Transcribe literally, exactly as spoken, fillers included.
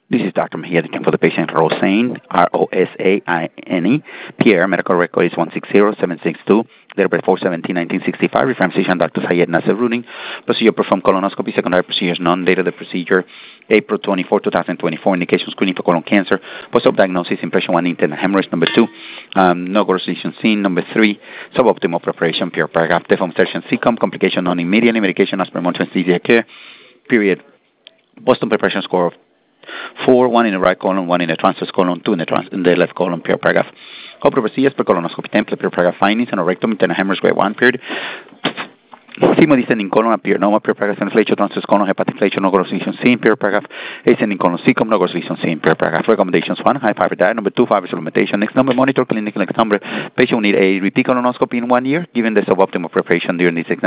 This is Doctor Mejia looking for the patient Rosane, R O S A I N E. Pierre, medical record is one six zero seven six two, date of birth four seventeen nineteen sixty-five, reference physician Doctor Sayed Nasser Rudin. Procedure performed colonoscopy, secondary procedures none. Date of the procedure April twenty-fourth, twenty twenty-four. Indication screening for colon cancer. Post-op diagnosis, impression one, internal hemorrhage. Number two, um, no gross lesion seen. Number three, suboptimal preparation. Pierre, paragraph, deform insertion, C C O M, complication non immediately, medication as per monitoring anesthesia care. Period. Boston preparation score of four, one in the right colon, one in the transverse colon, two in the, trans- in the left colon, period, paragraph. Couple of procedures per colonoscopy template, period, paragraph, findings, and rectum, internal hemorrhage, grade one, period. Hemodescending colon, period, normal, period, paragraph, inflation, transverse colon, hepatic inflation, no gross lesion seen, period, paragraph, ascending colon, C C O M, no gross lesion seen, period, paragraph. Recommendations, one, high fiber diet, number two, fiber supplementation, next number, monitor clinical, next number, patient will need a repeat colonoscopy in one year, given the suboptimal preparation during this exam.